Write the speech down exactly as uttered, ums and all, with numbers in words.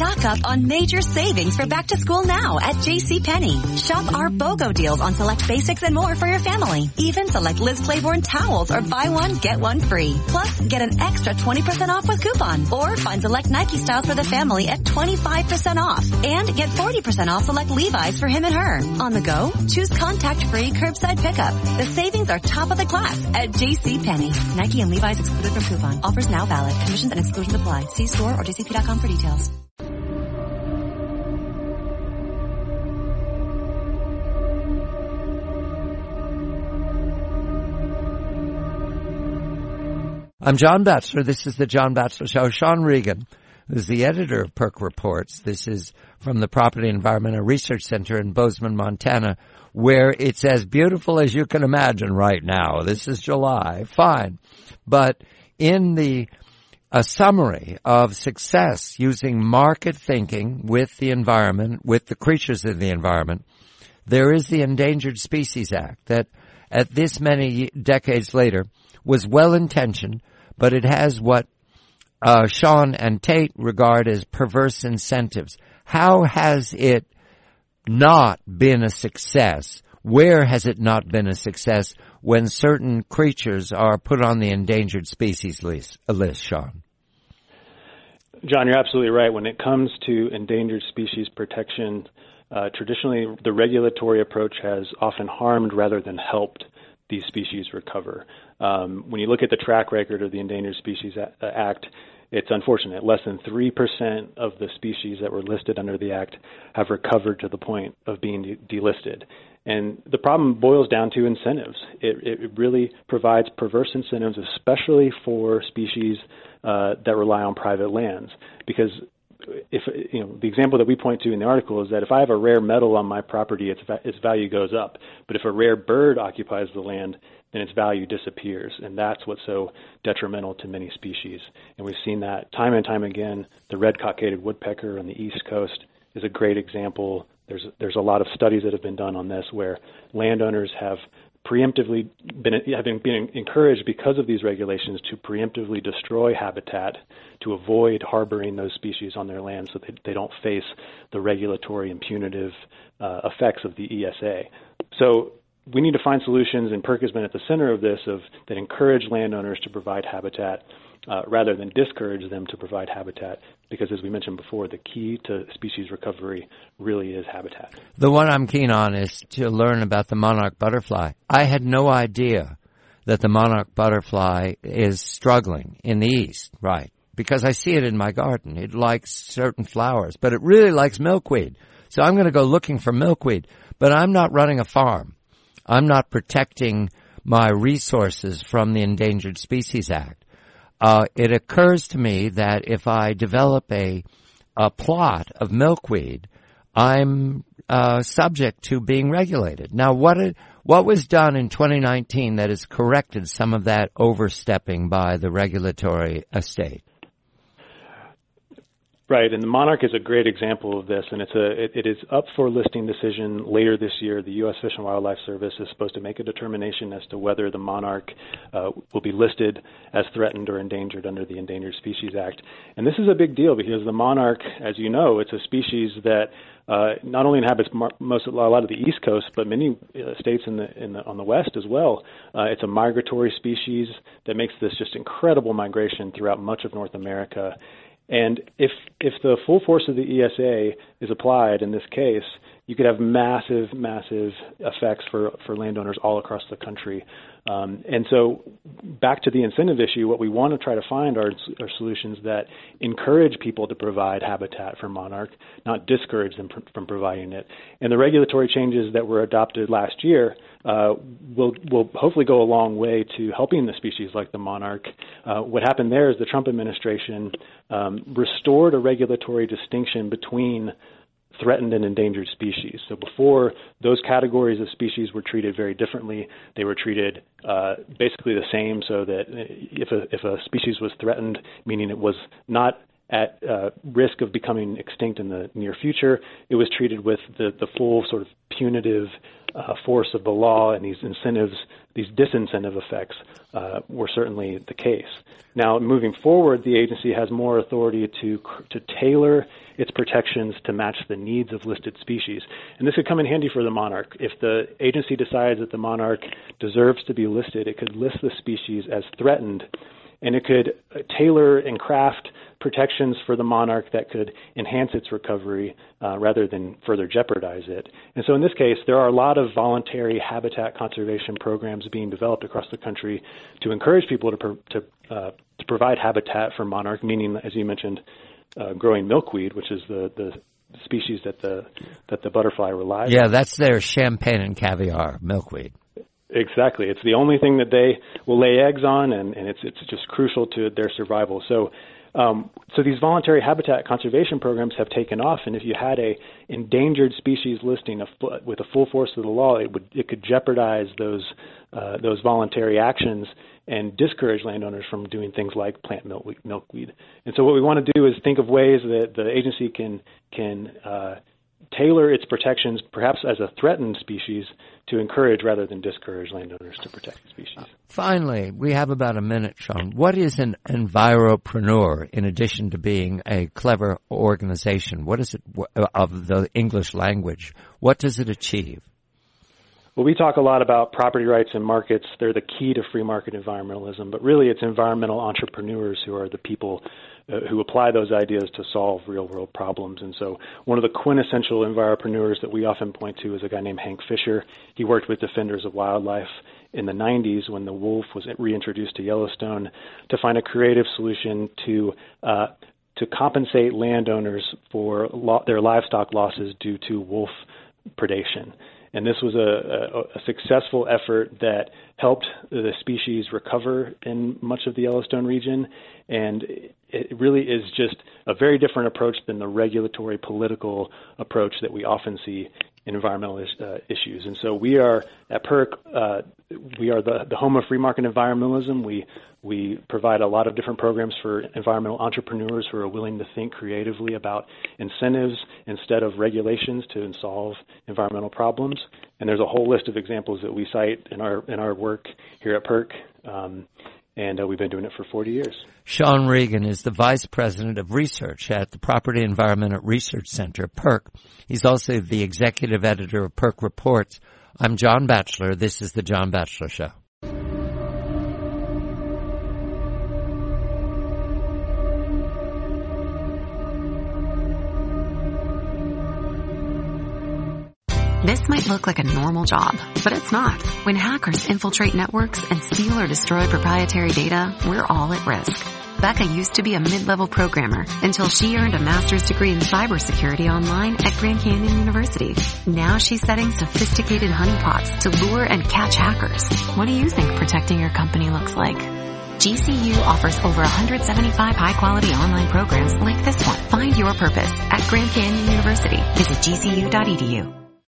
Stock up on major savings for back to school now at JCPenney. Shop our BOGO deals on select basics and more for your family. Even select Liz Claiborne towels or buy one, get one free. Plus, get an extra twenty percent off with coupon. Or find select Nike styles for the family at twenty-five percent off. And get forty percent off select Levi's for him and her. On the go, choose contact-free curbside pickup. The savings are top of the class at JCPenney. Nike and Levi's excluded from coupon. Offers now valid. Commissions and exclusions apply. See store or J C P dot com for details. I'm John Batchelor. This is the John Batchelor Show. Sean Regan is the editor of Perk Reports. This is from the Property Environmental Research Center in Bozeman, Montana, where it's as beautiful as you can imagine right now. This is July. Fine. But in the a summary of success using market thinking with the environment, with the creatures in the environment, there is the Endangered Species Act that at this many decades later was well-intentioned, but it has what uh, Sean and Tate regard as perverse incentives. How has it not been a success? Where has it not been a success when certain creatures are put on the endangered species list, list Sean? John, you're absolutely right. When it comes to endangered species protection, uh, traditionally the regulatory approach has often harmed rather than helped these species recover. Um, when you look at the track record of the Endangered Species Act, it's unfortunate. Less than three percent of the species that were listed under the Act have recovered to the point of being de- delisted. And the problem boils down to incentives. It, it really provides perverse incentives, especially for species uh, that rely on private lands. Because if you know the example that we point to in the article is that if I have a rare metal on my property, its its value goes up. But if a rare bird occupies the land, then its value disappears, and that's what's so detrimental to many species. And we've seen that time and time again. The red cockaded woodpecker on the East Coast is a great example. There's there's a lot of studies that have been done on this where landowners have preemptively been have been, been encouraged because of these regulations to preemptively destroy habitat to avoid harboring those species on their land so that they don't face the regulatory and punitive uh, effects of the E S A. So we need to find solutions, and Perk has been at the center of this, of that encourage landowners to provide habitat uh, rather than discourage them to provide habitat, because as we mentioned before, the key to species recovery really is habitat. The one I'm keen on is to learn about the monarch butterfly. I had no idea that the monarch butterfly is struggling in the East, right? Because I see it in my garden. It likes certain flowers, but it really likes milkweed. So I'm going to go looking for milkweed, but I'm not running a farm. I'm not protecting my resources from the Endangered Species Act. Uh, it occurs to me that if I develop a, a plot of milkweed, I'm uh, subject to being regulated. Now, what it, what was done in twenty nineteen that has corrected some of that overstepping by the regulatory estate? Right, and the monarch is a great example of this, and it's a it, it is up for listing decision later this year. The U S Fish and Wildlife Service is supposed to make a determination as to whether the monarch uh, will be listed as threatened or endangered under the Endangered Species Act. And this is a big deal because the monarch, as you know, it's a species that uh, not only inhabits mar- most a lot of the East Coast, but many uh, states in the, in the on the West as well. Uh, it's a migratory species that makes this just incredible migration throughout much of North America. And if if the full force of the E S A is applied in this case, you could have massive, massive effects for, for landowners all across the country. Um, and so back to the incentive issue, what we want to try to find are, are solutions that encourage people to provide habitat for monarch, not discourage them pr- from providing it. And the regulatory changes that were adopted last year uh, will will hopefully go a long way to helping the species like the monarch. Uh, what happened there is the Trump administration um, restored a regulatory distinction between threatened and endangered species. So before, those categories of species were treated very differently. They were treated uh, basically the same, so that if a, if a species was threatened, meaning it was not at uh, risk of becoming extinct in the near future, it was treated with the, the full sort of punitive uh, force of the law, and these incentives, these disincentive effects uh, were certainly the case. Now, moving forward, the agency has more authority to to tailor its protections to match the needs of listed species. And this could come in handy for the monarch. If the agency decides that the monarch deserves to be listed, it could list the species as threatened, and it could tailor and craft protections for the monarch that could enhance its recovery uh, rather than further jeopardize it. And so in this case, there are a lot of voluntary habitat conservation programs being developed across the country to encourage people to pro- to, uh, to provide habitat for monarch, meaning, as you mentioned, uh, growing milkweed, which is the, the species that the that the butterfly relies on. Yeah, that's their champagne and caviar, milkweed. Exactly. It's the only thing that they will lay eggs on, and, and it's it's just crucial to their survival. So um, so these voluntary habitat conservation programs have taken off, and if you had a endangered species listing of, with a full force of the law, it would it could jeopardize those uh, those voluntary actions and discourage landowners from doing things like plant milkweed. milkweed. And so what we want to do is think of ways that the agency can can uh, tailor its protections, perhaps as a threatened species, to encourage rather than discourage landowners to protect the species. Finally, we have about a minute, Sean. What is an enviropreneur in addition to being a clever organization? What is it of the English language? What does it achieve? Well, we talk a lot about property rights and markets. They're the key to free market environmentalism, but really it's environmental entrepreneurs who are the people uh, who apply those ideas to solve real-world problems. And so one of the quintessential enviropreneurs that we often point to is a guy named Hank Fisher. He worked with Defenders of Wildlife in the nineties when the wolf was reintroduced to Yellowstone to find a creative solution to uh, to compensate landowners for lo- their livestock losses due to wolf predation. And this was a, a, a successful effort that helped the species recover in much of the Yellowstone region. And it really is just a very different approach than the regulatory political approach that we often see in environmental uh, issues. And so we are at PERC, uh, we are the, the home of free market environmentalism. We we provide a lot of different programs for environmental entrepreneurs who are willing to think creatively about incentives instead of regulations to solve environmental problems. And there's a whole list of examples that we cite in our in our work here at PERC. Um, And uh, we've been doing it for forty years. Sean Regan is the Vice President of Research at the Property Environment Research Center, PERC. He's also the Executive Editor of PERC Reports. I'm John Batchelor. This is The John Batchelor Show. This might look like a normal job, but it's not. When hackers infiltrate networks and steal or destroy proprietary data, we're all at risk. Becca used to be a mid-level programmer until she earned a master's degree in cybersecurity online at Grand Canyon University. Now she's setting sophisticated honeypots to lure and catch hackers. What do you think protecting your company looks like? G C U offers over one hundred seventy-five high-quality online programs like this one. Find your purpose at Grand Canyon University. Visit G C U dot E D U.